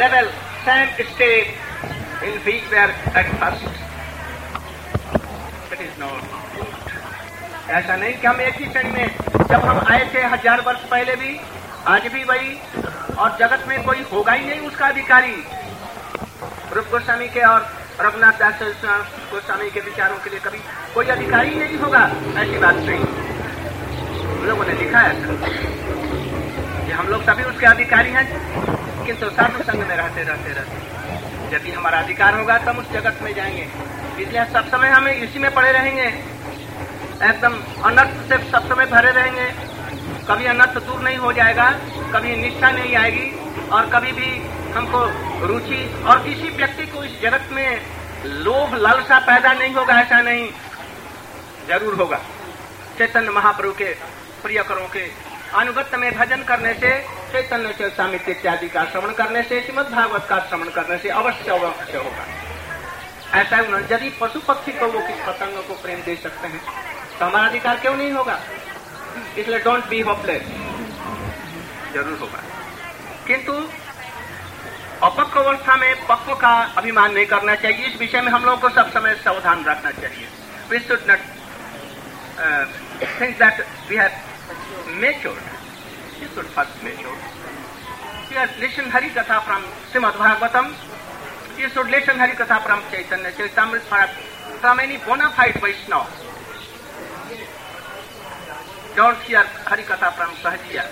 level, same state in which we are at first. That is not good. ऐसा नहीं कि हम एक ही क्षण में, जब हम आए थे 1000 वर्ष पहले भी, आज भी वही, और जगत में कोई होगा ही नहीं उसका अधिकारी। रूप गोस्वामी के और रघुनाथ दास गोस्वामी के विचारों के लिए कभी कोई अधिकारी नहीं होगा, ऐसी बात नहीं। हम लोगों ने लिखा है कि हम लोग सभी उसके अधिकारी हैं, किंतु साधु संग में रहते रहते रहते यदि हमारा अधिकार होगा तब उस जगत में जाएंगे। इसलिए सब समय हमें इसी में पड़े रहेंगे, एकदम अनर्थ से सब समय भरे रहेंगे। कभी अनर्थ दूर नहीं हो जाएगा, कभी निष्ठा नहीं आएगी, और कभी भी हमको रुचि और किसी व्यक्ति को इस जगत में लोभ लालसा पैदा नहीं होगा, ऐसा नहीं, जरूर होगा। चैतन्य महाप्रभु के प्रियकरों के अनुगत्य में भजन करने से, चैतन्य चरितामृत इत्यादि का श्रवण करने से, श्रीमद् भागवत का श्रवण करने से अवश्य अवश्य होगा। ऐसा उन्होंने, यदि पशु पक्षी को वो किस पतंग को प्रेम दे सकते हैं तो हमारा अधिकार क्यों नहीं होगा? इसलिए डोंट बी होपलेस, जरूर होगा। किंतु अपक्व अवस्था में पक्व का अभिमान नहीं करना चाहिए। इस विषय में हम लोगों को सब समय सावधान रखना चाहिए। We should not think that we have matured. You should first mature. You have listened Hari Katha from Srimad Bhagavatam. You should listen Hari Katha from Chaitanya Charitamrita, from any bona fide Vaishnava. Don't hear Hari Katha from Sahajiya.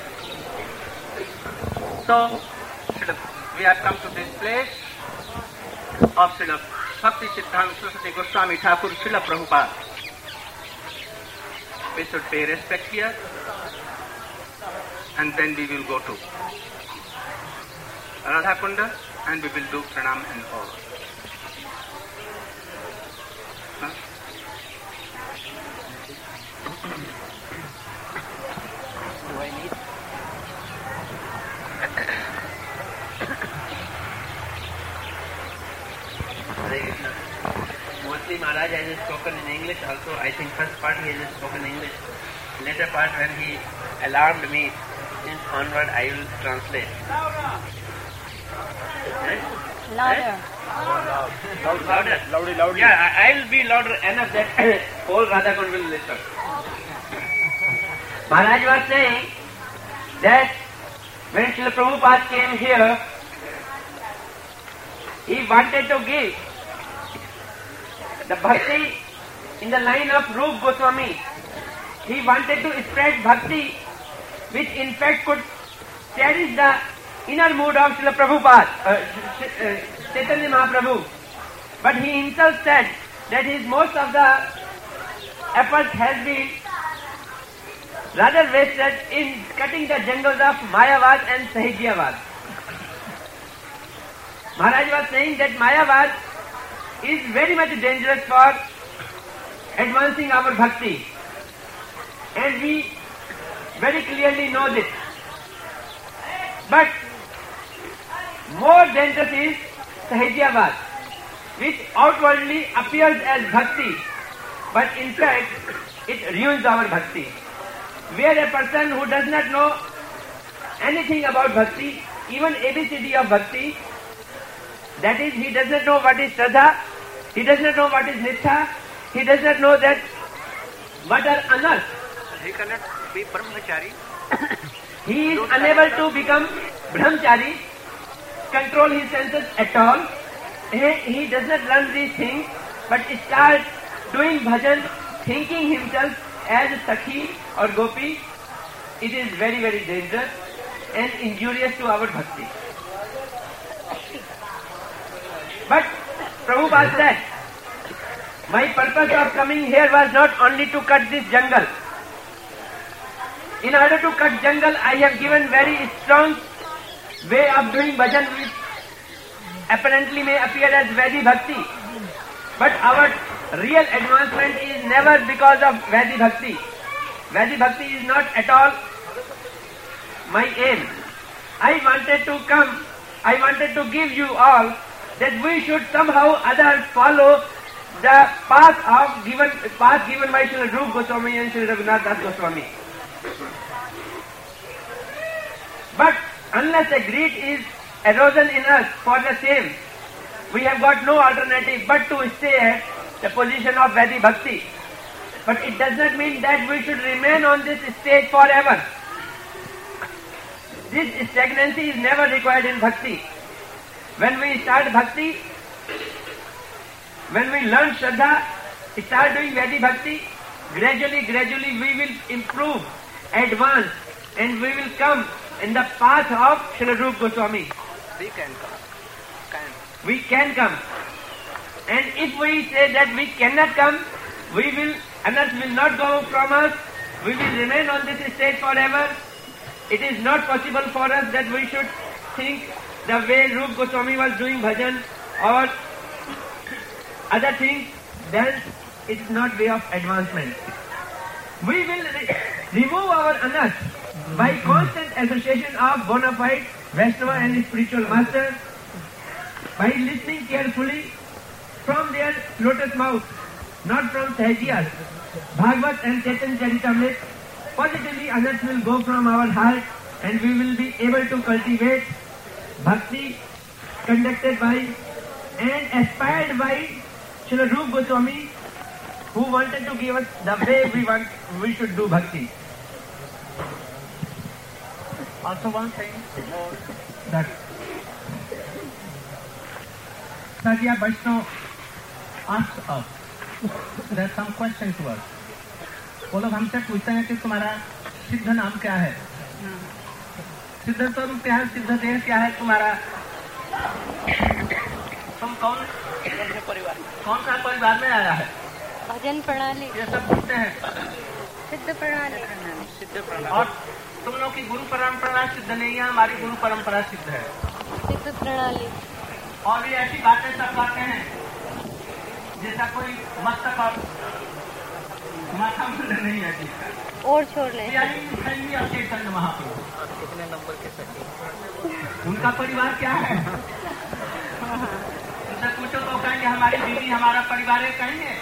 So, we have come to this place of Srila Bhakti Siddhanta Saraswati Goswami Thakur Srila Prabhupada. We should pay respect here, and then we will go to Radha Kunda and we will do pranam and all. Huh? Do I need? Mostly Maharaj has spoken in English also. I think first part he has spoken English. Later part when he alarmed me, since onward I will translate. Louder. Louder. Yeah, I will be louder enough that whole Radhakund will listen. Maharaj was saying that when Srila Prabhupada came here, he wanted to give the bhakti in the line of Rup Goswami. He wanted to spread bhakti which in fact could cherish the inner mood of Srila Prabhupada, Chaitanya Mahaprabhu. But he himself said that his most of the effort has been rather wasted in cutting the jungles of Mayavad and Sahijiavad. Maharaj was saying that Mayavad is very much dangerous for advancing our bhakti. And we very clearly know this. But more dangerous is Sahijiavad, which outwardly appears as bhakti, but in fact it ruins our bhakti. Where a person who does not know anything about bhakti, even ABCD of bhakti, that is, he does not know what is Shraddha, he does not know what is Nitha, he does not know that what are anarth. He cannot be brahmachari. He is unable to become brahmachari, control his senses at all. He does not learn these things, but starts doing bhajan, thinking himself as Sakhi or Gopi. It is very, very dangerous and injurious to our bhakti. But Prabhupada said, my purpose of coming here was not only to cut this jungle. In order to cut jungle, I have given very strong way of doing bhajan which apparently may appear as Vaidhi Bhakti. But our real advancement is never because of Vaidhi Bhakti. Vaidhi Bhakti is not at all my aim. I wanted to give you all that we should somehow other follow the path given by Srila Rupa Goswami and Srila Raghunath Das Goswami. But unless a greed is erosion in us for the same. We have got no alternative but to stay at the position of Vaidhi Bhakti. But it does not mean that we should remain on this stage forever. This stagnancy is never required in Bhakti. When we start Bhakti, when we learn Shraddha, start doing Vaidhi Bhakti, gradually we will improve, advance, and we will come in the path of Srila Rupa Goswami. We can come. We can come. And if we say that we cannot come, anarth will not go from us, we will remain on this stage forever. It is not possible for us that we should think the way Rupa Goswami was doing bhajan or other things, then it is not way of advancement. We will remove our anarth by constant association of bona fide Vaishnava and spiritual master, by listening carefully from their lotus mouth, not from Sahajiyas, Bhagavad and Chaitanya Charitamrita. Positively anarth will go from our heart and we will be able to cultivate bhakti conducted by and aspired by Srila Rupa Goswami, who wanted to give us the way we should do bhakti. Also one thing That Sadhya Vaishnava asks us, there's some question to us. वो लोग हमसे पूछते हैं कि तुम्हारा सिद्ध नाम क्या है, सिद्ध स्वरूप क्या है, सिद्ध देह क्या है तुम्हारा, तुम कौन सा परिवार में आया है, भजन प्रणाली, ये सब पूछते हैं। सिद्ध प्रणाली, और तुम लोग की गुरु परंपरा सिद्ध नहीं है, हमारी गुरु परंपरा सिद्ध है। सिद्ध प्रणाली, और ये ऐसी बातें सब करते हैं जैसा कोई मस्तक और माथा मुंड नहीं है जिसका। और छोड़ ले चैतन्य महाप्रभु कितने नंबर के सखी, उनका परिवार क्या है, उनसे पूछो तो कहेंगे हमारी बीवी हमारा परिवार है, कहेंगे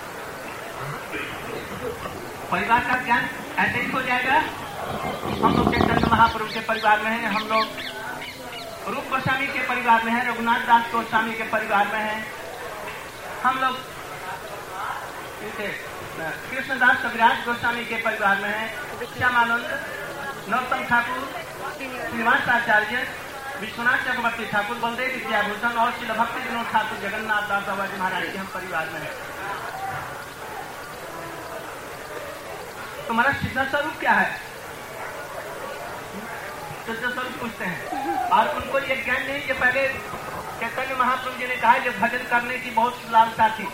परिवार का ज्ञान ऐसे ही हो जाएगा। हम लोग चैतन्य महाप्रभु के परिवार में हैं, हम लोग रूप गोस्वामी के परिवार में हैं, रघुनाथ दास गोस्वामी के परिवार में हैं, हम लोग कृष्णदास कविराज गोस्वामी के परिवार में हैं, श्यामानंद, नरोत्तम ठाकुर, श्रीनिवास आचार्य, विश्वनाथ चक्रवर्ती ठाकुर, बलदेव विद्याभूषण और श्री भक्ति विनोद ठाकुर, जगन्नाथ दास बाबा जी महाराज के हम परिवार में हैं। तुम्हारा सिद्ध स्वरूप क्या है, सिद्ध स्वरूप पूछते हैं। और उनको ये ज्ञान नहीं, ये पहले चैतन्य महाप्रभु जी ने कहा कि भजन करने की बहुत लालसा थी,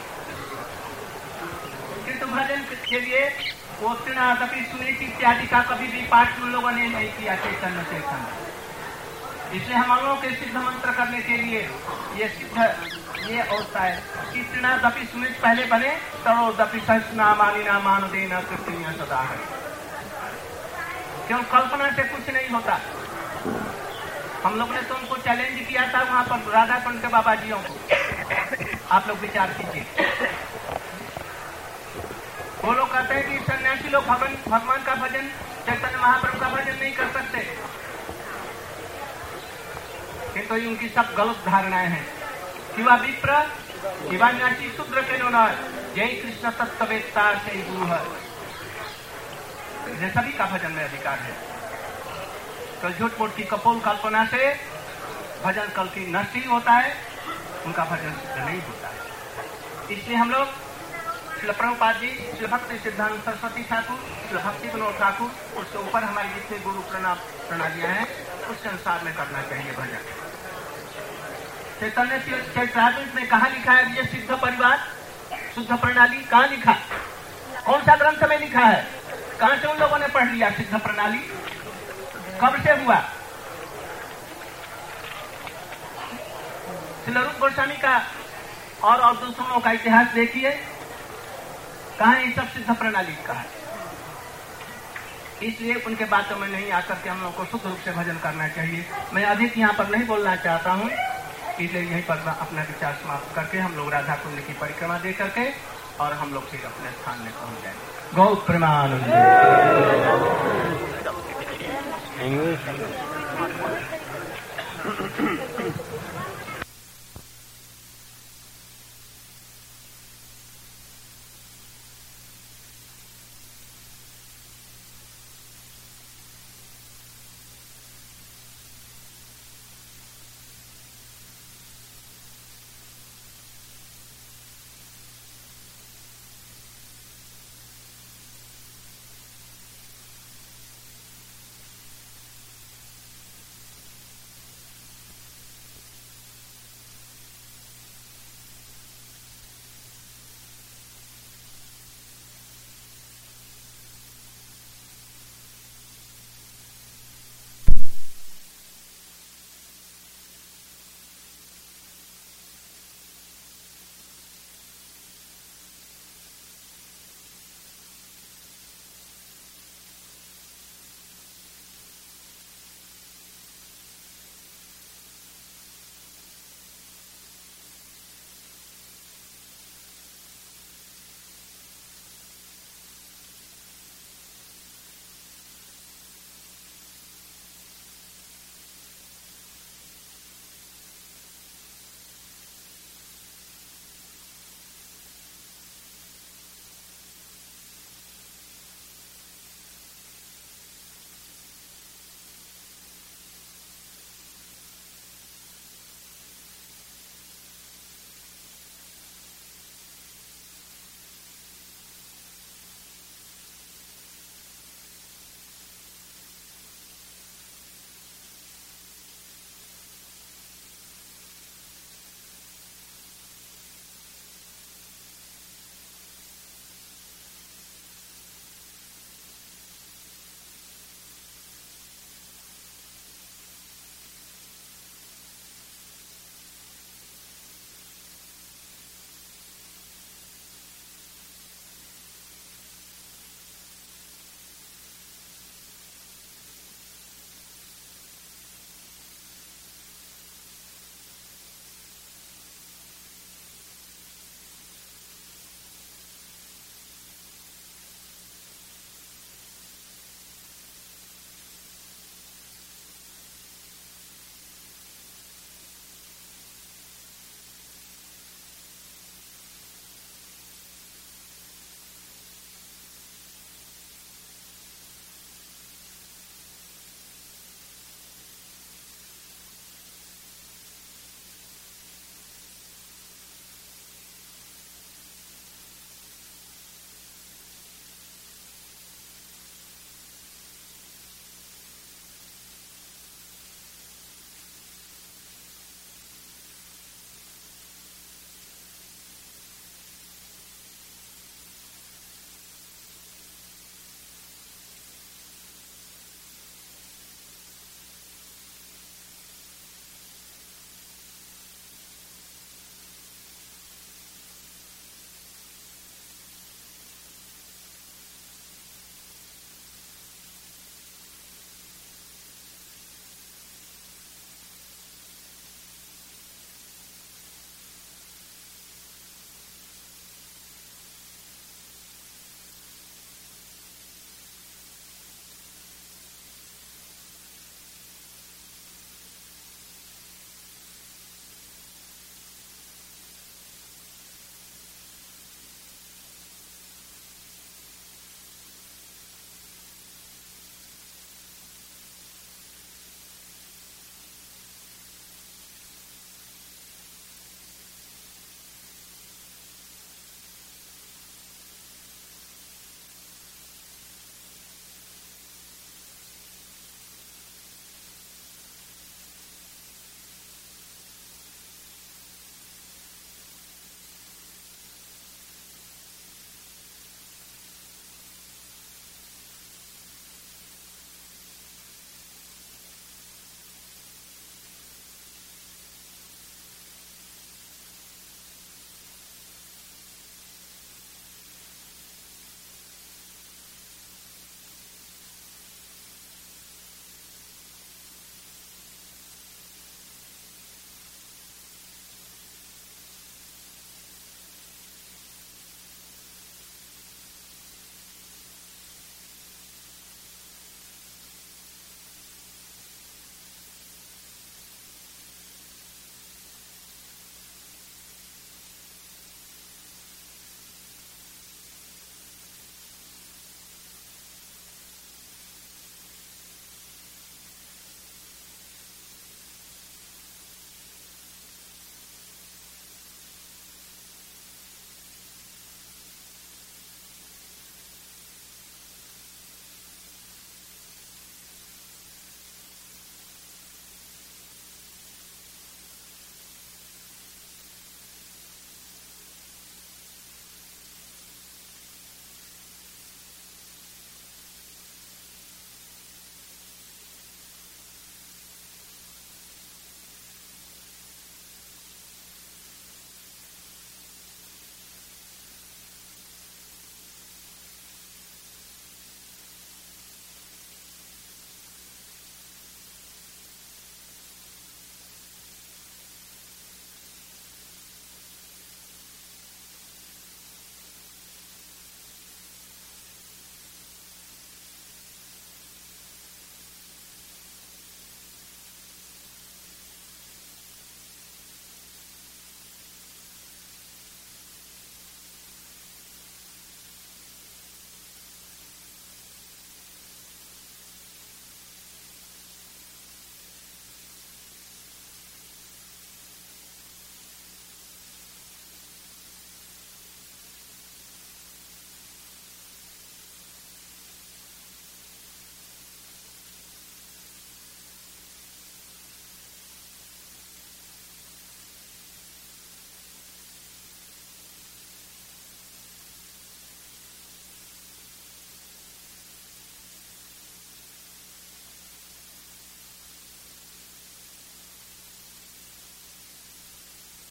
किंतु भजन के लिए वो तृणादपि सुनीति इत्यादि का कभी भी पाठ उन लोगों ने नहीं किया चैतन्य चेतन। इसलिए हम लोगों के सिद्ध मंत्र करने के लिए ये सिद्ध ये होता है कि तृणादपि सुनीत पहले बने, तरोदपि सहस्रनामानि नामानुदेन कृत्य सदा है। क्यों कल्पना से कुछ नहीं होता। हम लोग ने तो उनको चैलेंज किया था वहां पर राधा कुंड के बाबा जियों को, आप लोग विचार कीजिए। वो लोग कहते हैं कि सन्यासी लोग भगवान का भजन, चैतन्य महाप्रभु का भजन नहीं कर सकते, किंतु तो उनकी सब गलत धारणाएं हैं। शिवा विप्र शिवान्यासी शूद्र के नो जय कृष्ण तत्वेत्ता से गुरु है, ये सभी का भजन में अधिकार है। तो झूठ मूठ की कपोल कल्पना से भजन कल की नष्ट ही होता है, उनका भजन सिद्ध नहीं होता है। इसलिए हम लोग श्री प्रभुपाद जी, श्री भक्ति सिद्धांत सरस्वती ठाकुर, श्री भक्ति विनोद ठाकुर, उसके ऊपर हमारी जितने गुरु प्रणालियां हैं उसके अनुसार में करना चाहिए भजन। चैतन्य चरितामृत में कहाँ लिखा है ये सिद्ध परिवार, शुद्ध प्रणाली, कहाँ लिखा, कौन सा ग्रंथ में लिखा है, कहाँ से उन लोगों ने पढ़ लिया सिद्ध प्रणाली, कब से हुआ? श्री रूप गोस्वामी का और दूसरों का इतिहास देखिए, कहाँ ये सब सिद्ध प्रणाली का है। इसलिए उनके बातों में नहीं आकर के हम लोग को शुद्ध रूप से भजन करना चाहिए। मैं अधिक यहाँ पर नहीं बोलना चाहता हूँ, इसलिए यहीं पर अपना विचार समाप्त करके हम लोग राधा कुंड की परिक्रमा दे करके और हम लोग फिर अपने स्थान में पहुंच जाएंगे। गौ प्रेमानंद।